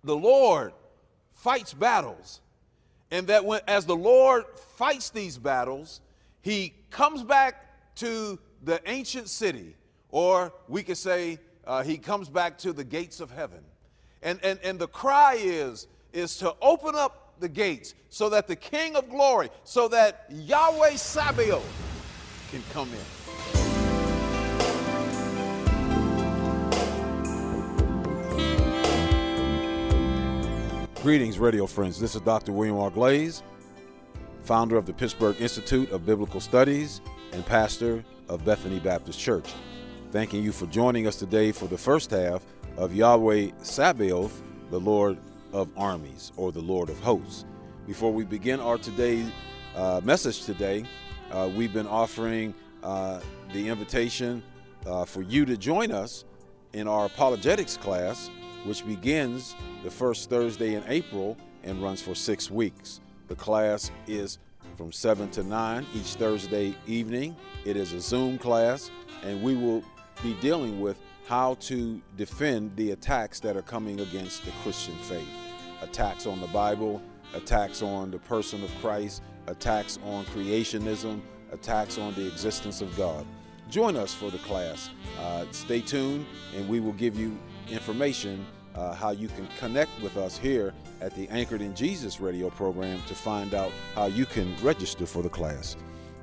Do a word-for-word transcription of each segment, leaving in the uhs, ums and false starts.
the Lord fights battles, and that when, as the Lord fights these battles, he comes back to the ancient city, or we could say uh, he comes back to the gates of heaven. And, and, and the cry is, is to open up the gates so that the King of glory, so that Yahweh Sabaoth can come in. Greetings, radio friends. This is Doctor William R. Glaze, founder of the Pittsburgh Institute of Biblical Studies and pastor of Bethany Baptist Church. Thanking you for joining us today for the first half of Yahweh Sabaoth, the Lord of Armies, or the Lord of Hosts. Before we begin our today uh, message today, uh, we've been offering uh, the invitation uh, for you to join us in our apologetics class, which begins the first Thursday in April and runs for six weeks. The class is from seven to nine each Thursday evening. It is a Zoom class, and we will be dealing with how to defend the attacks that are coming against the Christian faith. Attacks on the Bible, attacks on the person of Christ, attacks on creationism, attacks on the existence of God. Join us for the class. Uh, stay tuned, and we will give you information uh, how you can connect with us here at the Anchored in Jesus radio program to find out how you can register for the class.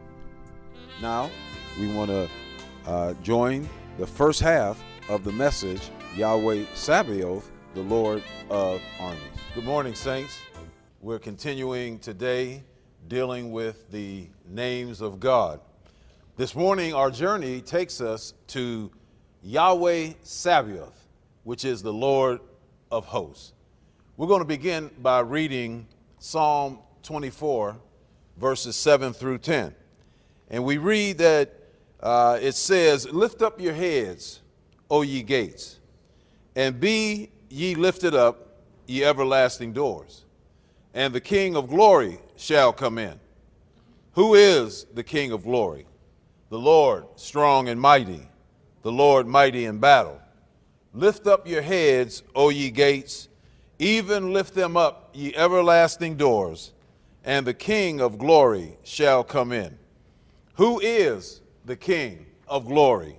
Now, we want to uh, join the first half of the message, Yahweh Sabaoth, the Lord of Armies. Good morning, saints. We're continuing today dealing with the names of God. This morning, our journey takes us to Yahweh Sabaoth, which is the Lord of Hosts. We're going to begin by reading Psalm twenty-four, verses seven through ten. And we read that uh, it says, "Lift up your heads, O ye gates, and be ye lifted up, ye everlasting doors, and the King of glory shall come in. Who is the King of glory? The Lord strong and mighty, the Lord mighty in battle. Lift up your heads, O ye gates, even lift them up, ye everlasting doors, and the King of glory shall come in." Who is the King of glory?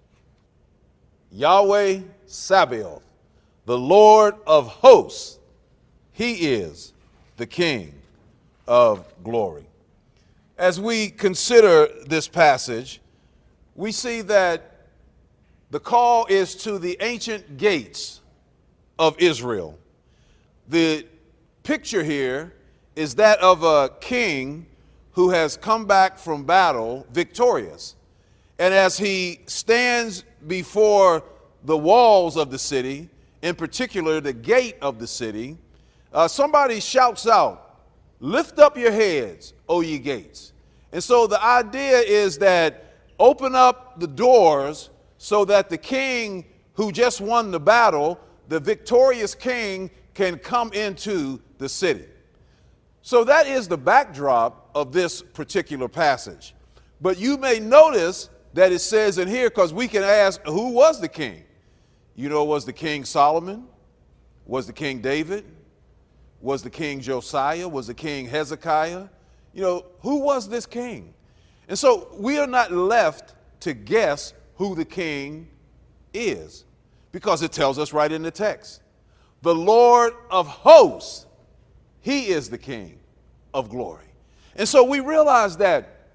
Yahweh Sabaoth, the Lord of hosts. He is the King of glory. As we consider this passage, we see that the call is to the ancient gates of Israel. The picture here is that of a king who has come back from battle victorious. And as he stands before the walls of the city, in particular the gate of the city, uh, somebody shouts out, "Lift up your heads, O ye gates." And so the idea is that open up the doors so that the king who just won the battle, the victorious king, can come into the city. So that is the backdrop of this particular passage. But you may notice that it says in here, because we can ask, who was the king? You know, was the king Solomon? Was the king David? Was the king Josiah? Was the king Hezekiah? You know, who was this king? And so we are not left to guess who the king is, because it tells us right in the text. The Lord of hosts, he is the King of glory. And so we realize that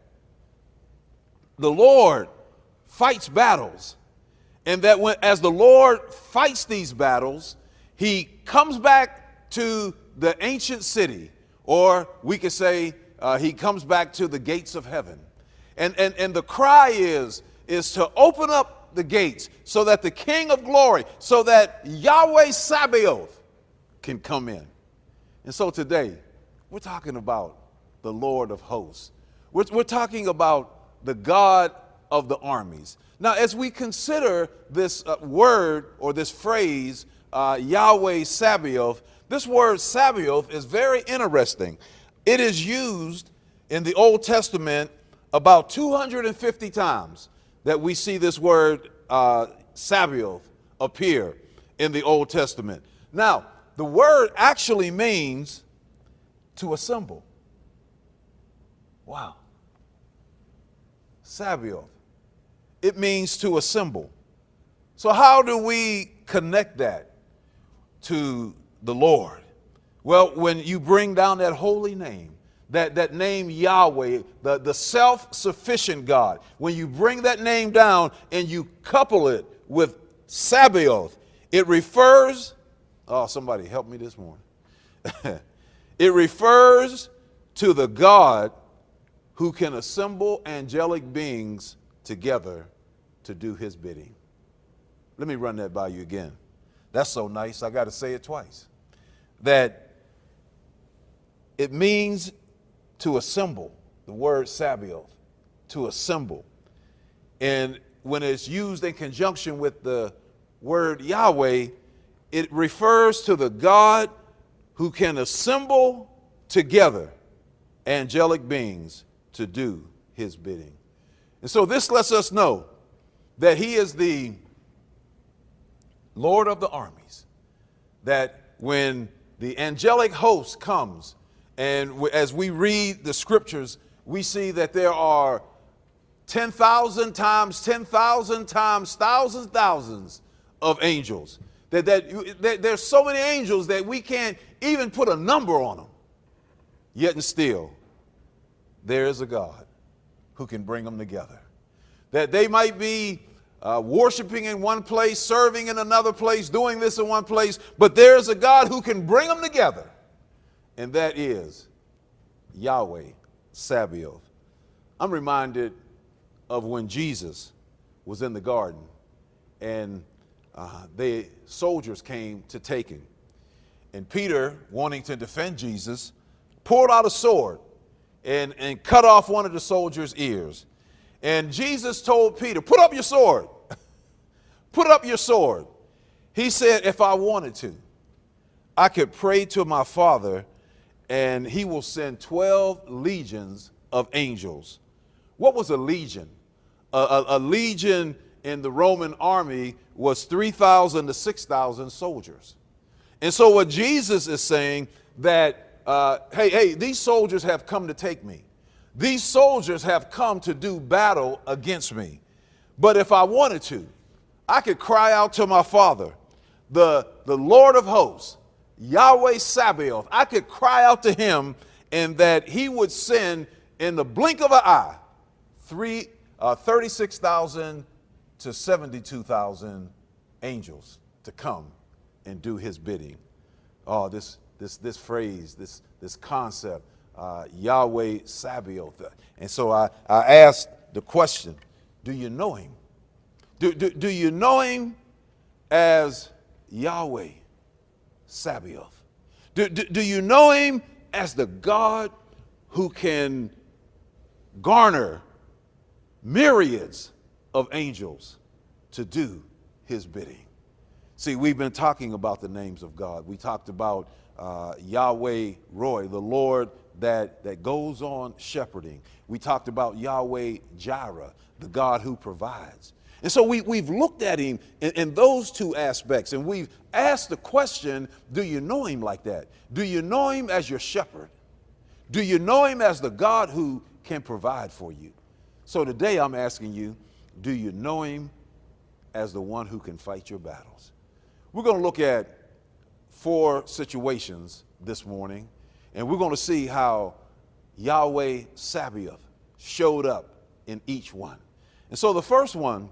the Lord fights battles, and that when, as the Lord fights these battles, he comes back to the ancient city, or we could say uh, he comes back to the gates of heaven. And, and, and the cry is, is to open up the gates so that the King of glory, so that Yahweh Sabaoth can come in. And so today, we're talking about the Lord of hosts. We're, we're talking about the God of the armies. Now, as we consider this uh, word or this phrase, uh, Yahweh Sabaoth, this word Sabaoth is very interesting. It is used in the Old Testament about two hundred fifty times that we see this word uh, Sabaoth appear in the Old Testament. Now, the word actually means to assemble. Wow. Sabaoth. It means to assemble. So how do we connect that to the Lord? Well, when you bring down that holy name, that, that name Yahweh, the, the self-sufficient God, when you bring that name down and you couple it with Sabaoth, it refers, oh, somebody help me this morning. It refers to the God who can assemble angelic beings together to do his bidding. Let me run that by you again. That's so nice, I got to say it twice. That it means to assemble, the word Sabaoth, to assemble. And when it's used in conjunction with the word Yahweh, it refers to the God who can assemble together angelic beings to do his bidding. And so this lets us know that he is the Lord of the armies, that when the angelic host comes, and as we read the scriptures, we see that there are ten thousand times, ten thousand times, thousands, thousands of angels. That, that, that there's so many angels that we can't even put a number on them. Yet and still, there is a God who can bring them together. That they might be uh, worshiping in one place, serving in another place, doing this in one place, but there is a God who can bring them together. And that is Yahweh Sabaoth. I'm reminded of when Jesus was in the garden and uh, the soldiers came to take him. And Peter, wanting to defend Jesus, pulled out a sword and, and cut off one of the soldiers' ears. And Jesus told Peter, put up your sword. Put up your sword. He said, if I wanted to, I could pray to my Father and he will send twelve legions of angels. What was a legion? A, a, a legion in the Roman army was three thousand to six thousand soldiers. And so what Jesus is saying that, uh, hey, hey, these soldiers have come to take me. These soldiers have come to do battle against me. But if I wanted to, I could cry out to my Father, the, the Lord of hosts, Yahweh Sabaoth. I could cry out to him and that he would send in the blink of an eye three, uh, thirty-six thousand to seventy-two thousand angels to come and do his bidding. Oh, this, this, this phrase, this, this concept, uh, Yahweh Sabaoth. And so I, I asked the question, do you know him? Do, do, do you know him as Yahweh Sabaoth? Do, do, do you know him as the God who can garner myriads of angels to do his bidding? See, we've been talking about the names of God. We talked about uh, Yahweh Roy, the Lord that, that goes on shepherding. We talked about Yahweh Jireh, the God who provides. And so we, we've looked at him in, in those two aspects, and we've asked the question, do you know him like that? Do you know him as your shepherd? Do you know him as the God who can provide for you? So today I'm asking you, do you know him as the one who can fight your battles? We're going to look at four situations this morning, and we're going to see how Yahweh Sabaoth showed up in each one. And so the first one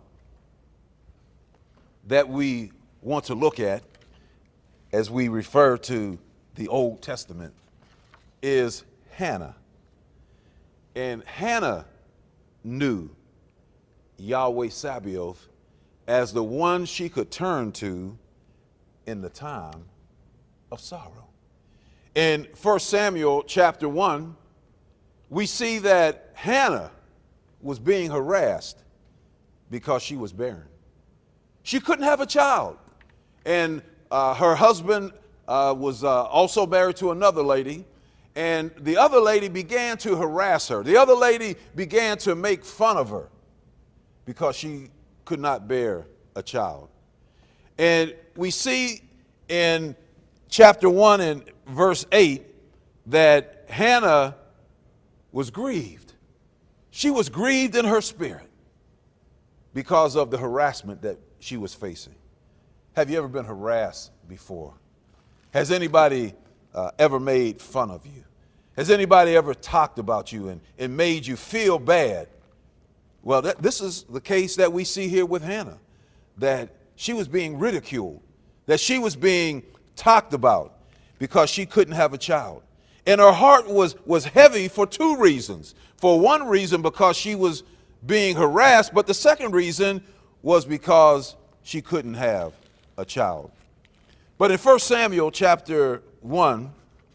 that we want to look at as we refer to the Old Testament is Hannah. And Hannah knew Yahweh Sabaoth as the one she could turn to in the time of sorrow. In First Samuel chapter one, we see that Hannah was being harassed because she was barren. She couldn't have a child. And uh, her husband uh, was uh, also married to another lady. And the other lady began to harass her. The other lady began to make fun of her because she could not bear a child. And we see in chapter one and verse eight that Hannah was grieved. She was grieved in her spirit because of the harassment that she was facing. Have you ever been harassed before? Has anybody uh, ever made fun of you? Has anybody ever talked about you and, and made you feel bad? Well, that, this is the case that we see here with Hannah, that she was being ridiculed, that she was being talked about because she couldn't have a child. And her heart was, was heavy for two reasons. For one reason, because she was being harassed, but the second reason was because she couldn't have a child. But in First Samuel chapter one,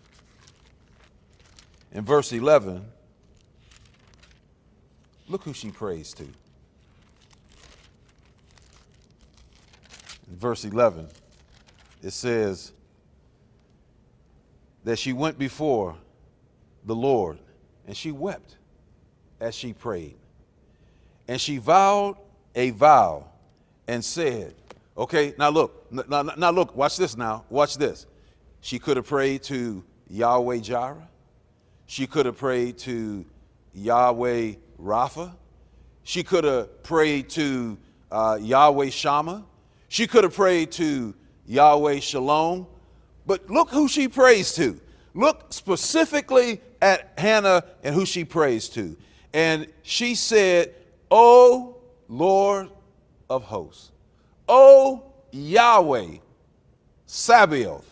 in verse eleven, look who she prays to. In verse eleven, it says that she went before the Lord and she wept as she prayed. And she vowed a vow and said, okay, now look, now, now look, watch this now, watch this. She could have prayed to Yahweh Jireh. She could have prayed to Yahweh Rapha. She could have prayed to uh, Yahweh Shammah. She could have prayed to Yahweh Shalom. But look who she prays to. Look specifically at Hannah and who she prays to. And she said, O Lord of hosts, O Yahweh Sabaoth,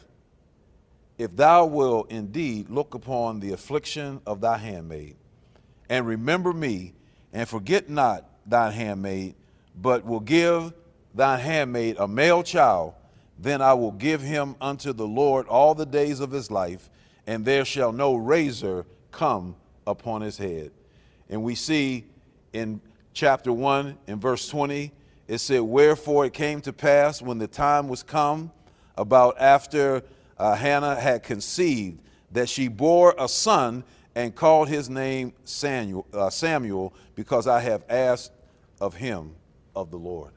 if thou wilt indeed look upon the affliction of thy handmaid, and remember me, and forget not thine handmaid, but will give thine handmaid a male child, then I will give him unto the Lord all the days of his life, and there shall no razor come upon his head. And we see in chapter one, in verse twenty, it said, wherefore it came to pass when the time was come, about after uh, Hannah had conceived, that she bore a son and called his name Samuel, uh, Samuel, because I have asked of him of the Lord.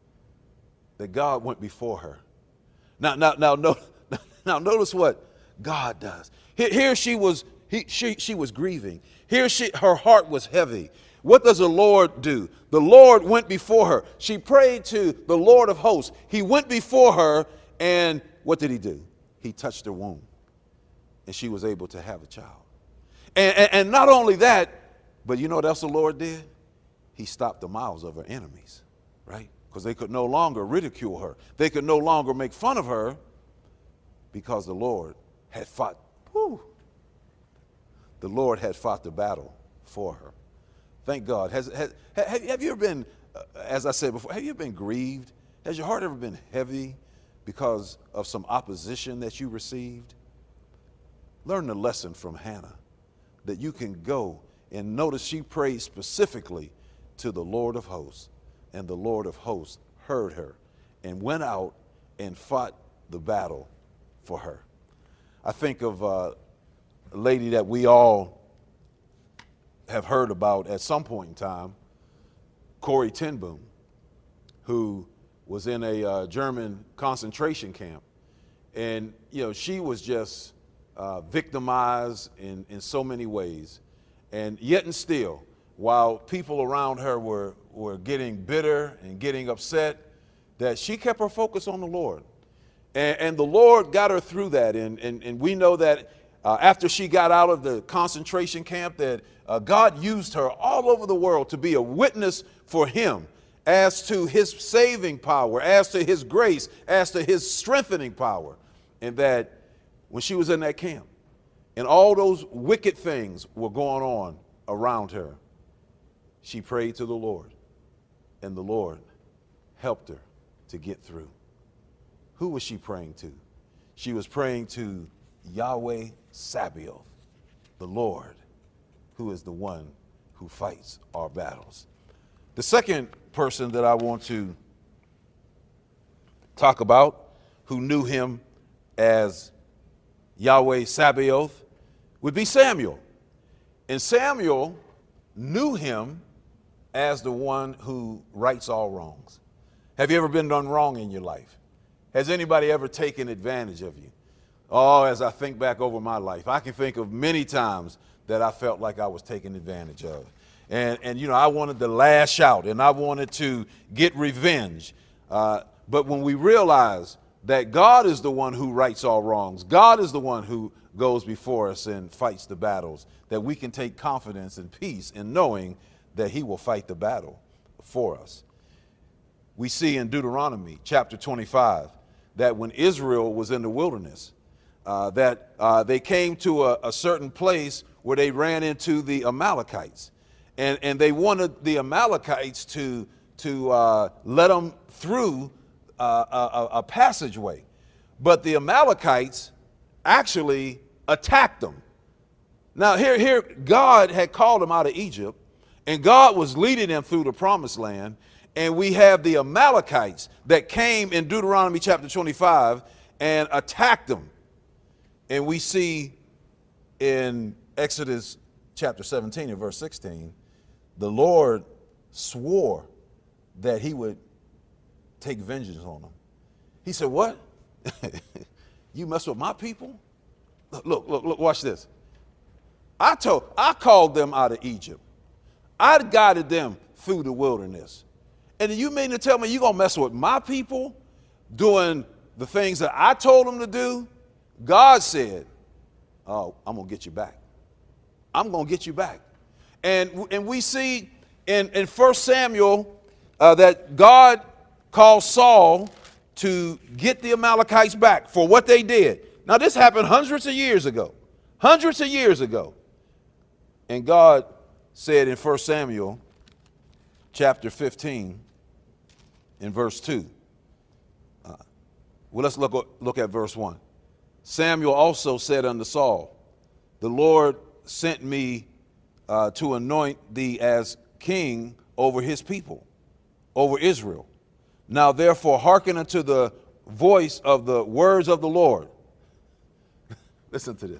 That God went before her. Now, now, now, no, now notice what God does. Here, here she was, he, she, she was grieving. Here she, her heart was heavy. What does the Lord do? The Lord went before her. She prayed to the Lord of hosts. He went before her, and what did he do? He touched her womb, and she was able to have a child. And, and, and not only that, but you know what else the Lord did? He stopped the mouths of her enemies, right? Because they could no longer ridicule her. They could no longer make fun of her because the Lord had fought. Whew, the Lord had fought the battle for her. Thank God. Has, has, have, have you ever been, uh, as I said before, have you ever been grieved? Has your heart ever been heavy because of some opposition that you received? Learn the lesson from Hannah, that you can go and notice she prayed specifically to the Lord of hosts, and the Lord of hosts heard her and went out and fought the battle for her. I think of uh, a lady that we all have heard about at some point in time, Corrie ten Boom, who was in a uh, German concentration camp. And, you know, she was just uh, victimized in, in so many ways. And yet and still, while people around her were, were getting bitter and getting upset, that she kept her focus on the Lord. And, and the Lord got her through that. And, and, and we know that uh, after she got out of the concentration camp, that uh, God used her all over the world to be a witness for him as to his saving power, as to his grace, as to his strengthening power. And that when she was in that camp and all those wicked things were going on around her, she prayed to the Lord, and the Lord helped her to get through. Who was she praying to? She was praying to Yahweh Sabaoth, the Lord, who is the one who fights our battles. The second person that I want to talk about who knew him as Yahweh Sabaoth would be Samuel. And Samuel knew him as the one who rights all wrongs. Have you ever been done wrong in your life? Has anybody ever taken advantage of you? Oh, as I think back over my life, I can think of many times that I felt like I was taken advantage of. And, and you know, I wanted to lash out and I wanted to get revenge. Uh, but when we realize that God is the one who rights all wrongs, God is the one who goes before us and fights the battles, that we can take confidence and peace in knowing that he will fight the battle for us. We see in Deuteronomy chapter twenty-five that when Israel was in the wilderness, uh, that uh, they came to a, a certain place where they ran into the Amalekites. And, and they wanted the Amalekites to, to uh, let them through uh, a, a passageway. But the Amalekites actually attacked them. Now, here, here, God had called them out of Egypt, and God was leading them through the promised land. And we have the Amalekites that came in Deuteronomy chapter twenty-five and attacked them. And we see in Exodus chapter seventeen and verse sixteen, the Lord swore that he would take vengeance on them. He said, what? You mess with my people? Look, look, look, look, watch this. I told, I called them out of Egypt. I guided them through the wilderness. And you mean to tell me you're going to mess with my people doing the things that I told them to do? God said, oh, I'm going to get you back. I'm going to get you back. And, and we see in, in First Samuel uh, that God called Saul to get the Amalekites back for what they did. Now, this happened hundreds of years ago, hundreds of years ago. And God said in First Samuel chapter fifteen in verse two. Uh, well, let's look, look at verse one. Samuel also said unto Saul, the Lord sent me uh, to anoint thee as king over his people, over Israel. Now therefore hearken unto the voice of the words of the Lord. Listen to this.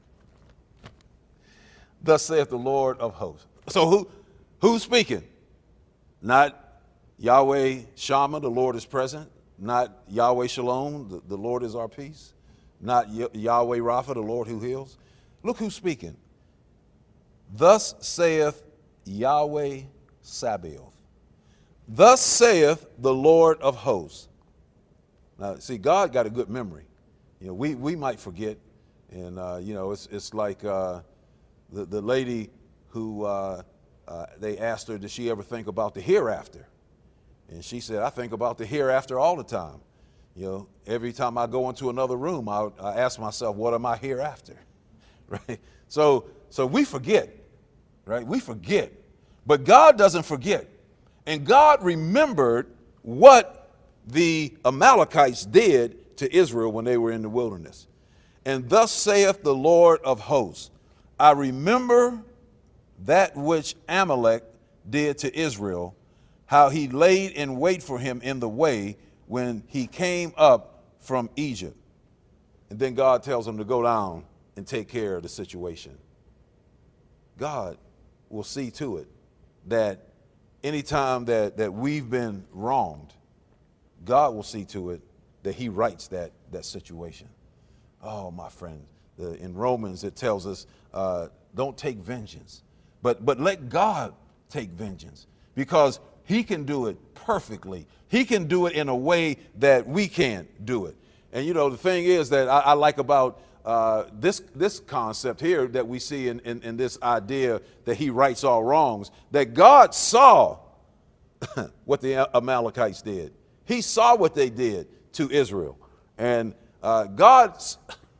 Thus saith the Lord of hosts. So who, who's speaking? Not Yahweh Shammah, the Lord is present. Not Yahweh Shalom, the, the Lord is our peace. Not y- Yahweh Rapha, the Lord who heals. Look who's speaking. Thus saith Yahweh Sabaoth. Thus saith the Lord of hosts. Now, see, God got a good memory. You know, we, we might forget. And, uh, you know, it's, it's like uh, the, the lady who uh, uh, they asked her, did she ever think about the hereafter? And she said, I think about the hereafter all the time. You know, every time I go into another room, I, I ask myself, what am I hereafter? Right? So, so we forget, right? We forget. But God doesn't forget. And God remembered what the Amalekites did to Israel when they were in the wilderness. And thus saith the Lord of hosts, I remember that which Amalek did to Israel, how he laid in wait for him in the way when he came up from Egypt. And then God tells him to go down and take care of the situation. God will see to it that anytime that, that we've been wronged, God will see to it that he rights that, that situation. Oh, my friend, the, in Romans it tells us, uh, don't take vengeance, but, but let God take vengeance, because he can do it perfectly. He can do it in a way that we can't do it. And, you know, the thing is that I, I like about uh, this, this concept here that we see in, in, in this idea that he rights all wrongs, that God saw what the Amalekites did. He saw what they did to Israel. And uh, God's,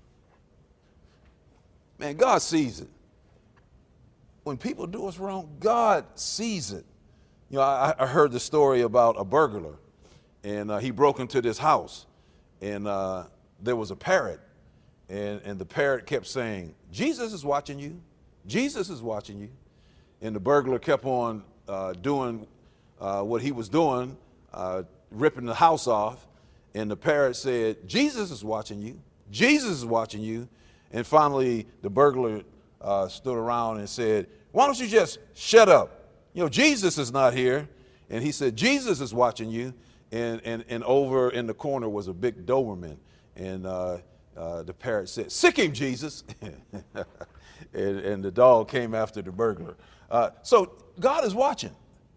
man, God sees it. When people do us wrong, God sees it. You know, I, I heard the story about a burglar, and uh, he broke into this house, and uh, there was a parrot, and, and the parrot kept saying, Jesus is watching you. Jesus is watching you. And the burglar kept on uh, doing uh, what he was doing, uh, ripping the house off, and the parrot said, Jesus is watching you. Jesus is watching you. And finally, the burglar uh, stood around and said, why don't you just shut up? You know, Jesus is not here. And he said, Jesus is watching you. And, and, and over in the corner was a big Doberman. And uh, uh, the parrot said, "Sick him, Jesus." and, and the dog came after the burglar. Uh, so God is watching.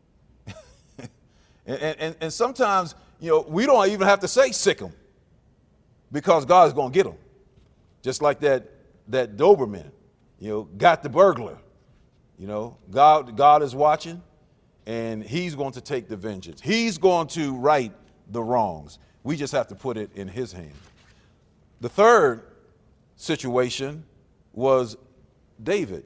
and, and, and sometimes, you know, we don't even have to say sick him because God's going to get him. Just like that, that Doberman, you know, got the burglar. You know, God, God is watching, and he's going to take the vengeance. He's going to right the wrongs. We just have to put it in his hand. The third situation was David.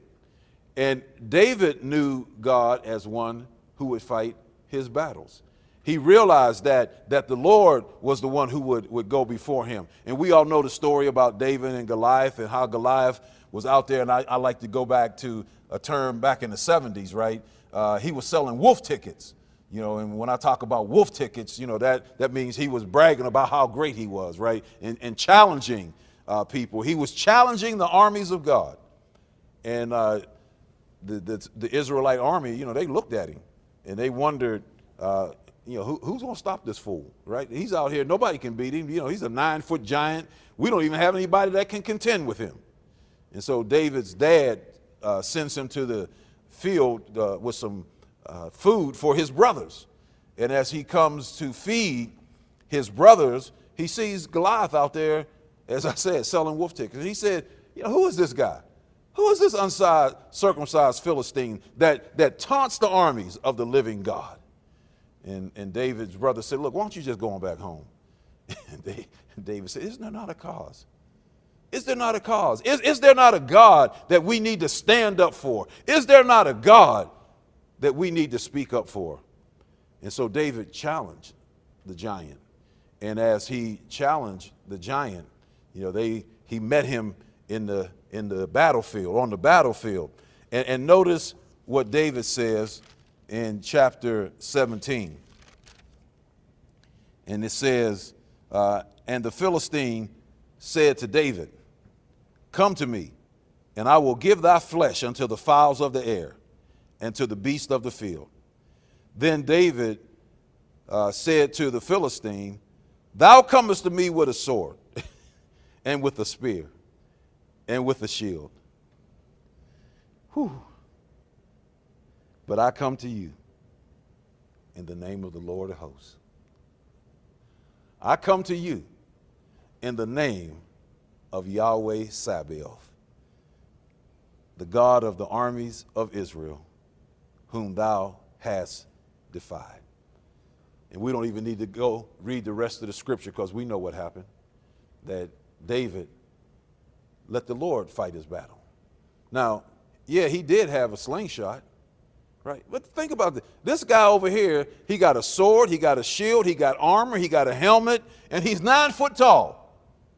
And David knew God as one who would fight his battles. He realized that, that the Lord was the one who would, would go before him. And we all know the story about David and Goliath and how Goliath was out there. And I, I like to go back to a term back in the seventies, right? Uh, he was selling wolf tickets. You know, and when I talk about wolf tickets, you know, that, that means he was bragging about how great he was, right? And, and challenging uh, people. He was challenging the armies of God. And uh, the, the, the Israelite army, you know, they looked at him and they wondered, uh, you know, who, who's going to stop this fool, right? He's out here. Nobody can beat him. You know, he's a nine-foot giant. We don't even have anybody that can contend with him. And so David's dad uh, sends him to the field uh, with some Uh, food for his brothers. And as he comes to feed his brothers, he sees Goliath out there, as I said, selling wolf tickets. And he said, you know, who is this guy? Who is this uncircumcised Philistine that, that taunts the armies of the living God? And, and David's brother said, look, why don't you just go on back home? And, they, and David said, isn't there not a cause? Is there not a cause? Is, is there not a God that we need to stand up for? Is there not a God that we need to speak up for? And so David challenged the giant. And as he challenged the giant, you know, they he met him in the in the battlefield, on the battlefield. And, and notice what David says in chapter seventeen. And it says, uh, and the Philistine said to David, come to me, and I will give thy flesh unto the fowls of the air, and to the beasts of the field. Then David uh, said to the Philistine, thou comest to me with a sword, and with a spear, and with a shield. Whew. But I come to you in the name of the Lord of hosts. I come to you in the name of Yahweh Sabaoth, the God of the armies of Israel, whom thou hast defied. And we don't even need to go read the rest of the scripture because we know what happened, that David let the Lord fight his battle. Now, yeah, he did have a slingshot, right? But think about this. This guy over here, he got a sword, he got a shield, he got armor, he got a helmet, and he's nine foot tall.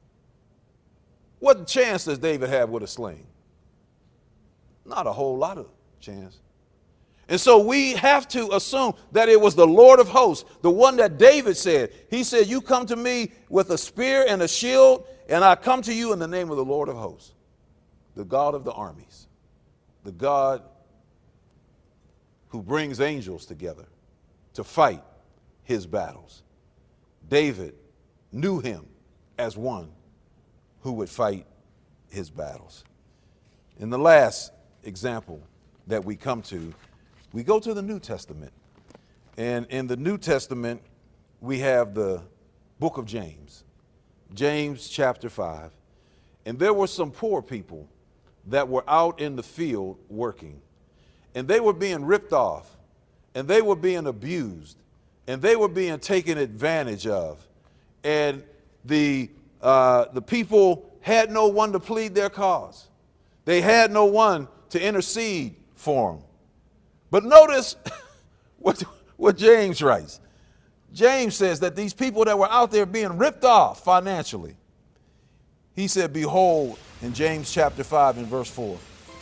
What chance does David have with a sling? Not a whole lot of chance. And so we have to assume that it was the Lord of hosts, the one that David said. He said, you come to me with a spear and a shield, and I come to you in the name of the Lord of hosts, the God of the armies, the God who brings angels together to fight his battles. David knew him as one who would fight his battles. In the last example that we come to, we go to the New Testament. And in the New Testament, we have the book of James, James chapter five. And there were some poor people that were out in the field working, and they were being ripped off, and they were being abused, and they were being taken advantage of. And the, uh, the people had no one to plead their cause. They had no one to intercede for them. But notice what, what James writes. James says that these people that were out there being ripped off financially, he said, behold, in James chapter five and verse four.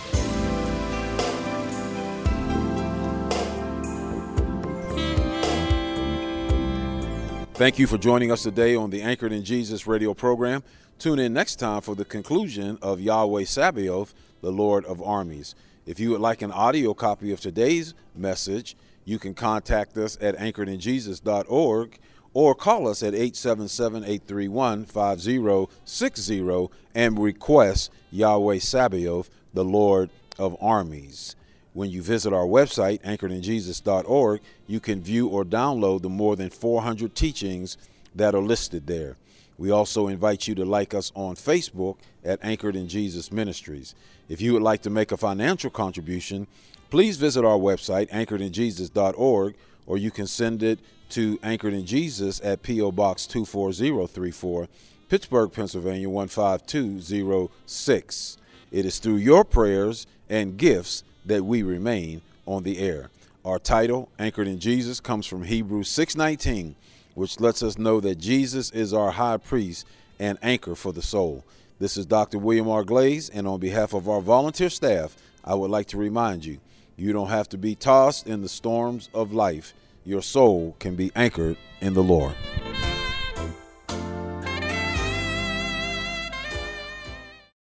Thank you for joining us today on the Anchored in Jesus radio program. Tune in next time for the conclusion of Yahweh Sabaoth, the Lord of armies. If you would like an audio copy of today's message, you can contact us at anchored in jesus dot org, or call us at eight seven seven, eight three one, five zero six zero and request Yahweh Sabaoth, the Lord of Armies. When you visit our website, anchored in jesus dot org, you can view or download the more than four hundred teachings that are listed there. We also invite you to like us on Facebook at Anchored in Jesus Ministries. If you would like to make a financial contribution, please visit our website, anchored in jesus dot org, or you can send it to Anchored in Jesus at P O Box two four zero three four, Pittsburgh, Pennsylvania one five two zero six. It is through your prayers and gifts that we remain on the air. Our title, Anchored in Jesus, comes from Hebrews six nineteen, which lets us know that Jesus is our high priest and anchor for the soul. This is Doctor William R. Glaze, and on behalf of our volunteer staff, I would like to remind you, you don't have to be tossed in the storms of life. Your soul can be anchored in the Lord.